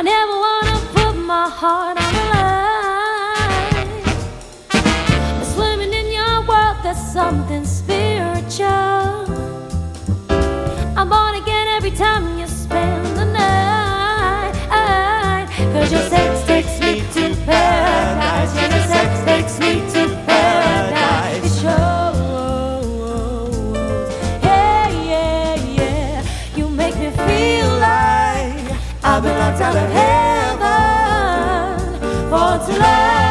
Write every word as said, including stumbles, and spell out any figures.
I never wanna put my heart on the line. But swimming in your world, there's something spiritual. I'm born again every time you spend the night. Cause your sex takes me to paradise. Yeah, your sex takes me to paradise. It shows. Yeah, yeah, yeah. You make me feel like I've been locked out of heaven for too long.